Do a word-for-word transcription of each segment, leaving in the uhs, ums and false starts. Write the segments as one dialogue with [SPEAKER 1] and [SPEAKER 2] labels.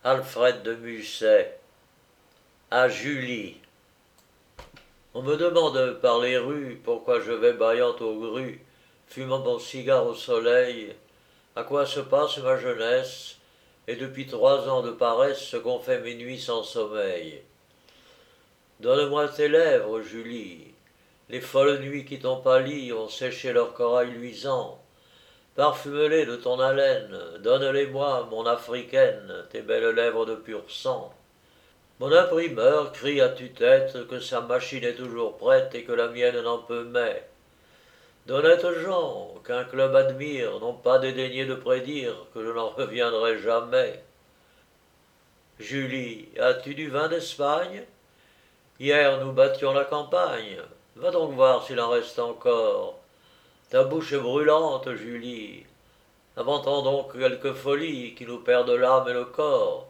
[SPEAKER 1] Alfred de Musset à Julie. On me demande par les rues pourquoi je vais bâillant aux grues, fumant mon cigare au soleil, à quoi se passe ma jeunesse, et depuis trois ans de paresse ce qu'ont fait mes nuits sans sommeil. Donne-moi tes lèvres, Julie, les folles nuits qui t'ont pâli ont séché leur corail luisant. Parfume-les de ton haleine, donne-les-moi, mon africaine, tes belles lèvres de pur sang. Mon imprimeur crie à tue-tête que sa machine est toujours prête et que la mienne n'en peut mais. D'honnêtes gens, qu'un club admire, n'ont pas dédaigné de prédire que je n'en reviendrai jamais. Julie, as-tu du vin d'Espagne? Hier nous battions la campagne. Va donc voir s'il en reste encore. Ta bouche est brûlante, Julie. Inventons donc quelque folie qui nous perde l'âme et le corps.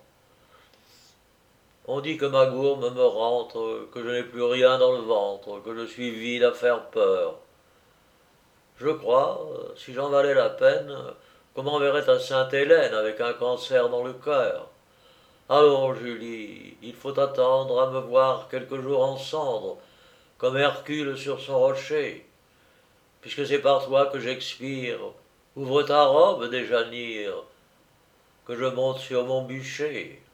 [SPEAKER 1] On dit que ma gourme me rentre, que je n'ai plus rien dans le ventre, que je suis vide à faire peur. Je crois, si j'en valais la peine, qu'on m'enverrait à Sainte-Hélène avec un cancer dans le cœur. Allons, Julie, il faut attendre à me voir quelques jours en cendres, comme Hercule sur son rocher. Puisque c'est par toi que j'expire, ouvre ta robe, Déjanire, que je monte sur mon bûcher.